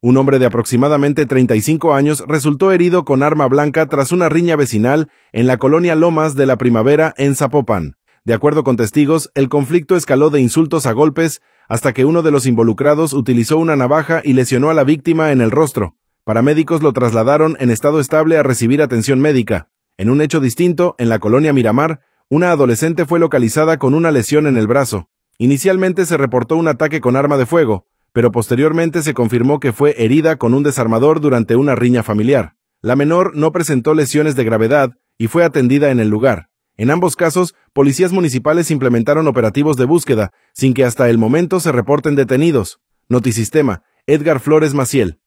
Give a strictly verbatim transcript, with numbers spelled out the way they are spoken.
Un hombre de aproximadamente treinta y cinco años resultó herido con arma blanca tras una riña vecinal en la colonia Lomas de la Primavera en Zapopan. De acuerdo con testigos, el conflicto escaló de insultos a golpes hasta que uno de los involucrados utilizó una navaja y lesionó a la víctima en el rostro. Paramédicos lo trasladaron en estado estable a recibir atención médica. En un hecho distinto, en la colonia Miramar, una adolescente fue localizada con una lesión en el brazo. Inicialmente se reportó un ataque con arma de fuego, pero posteriormente se confirmó que fue herida con un desarmador durante una riña familiar. La menor no presentó lesiones de gravedad y fue atendida en el lugar. En ambos casos, policías municipales implementaron operativos de búsqueda, sin que hasta el momento se reporten detenidos. Notisistema, Edgar Flores Maciel.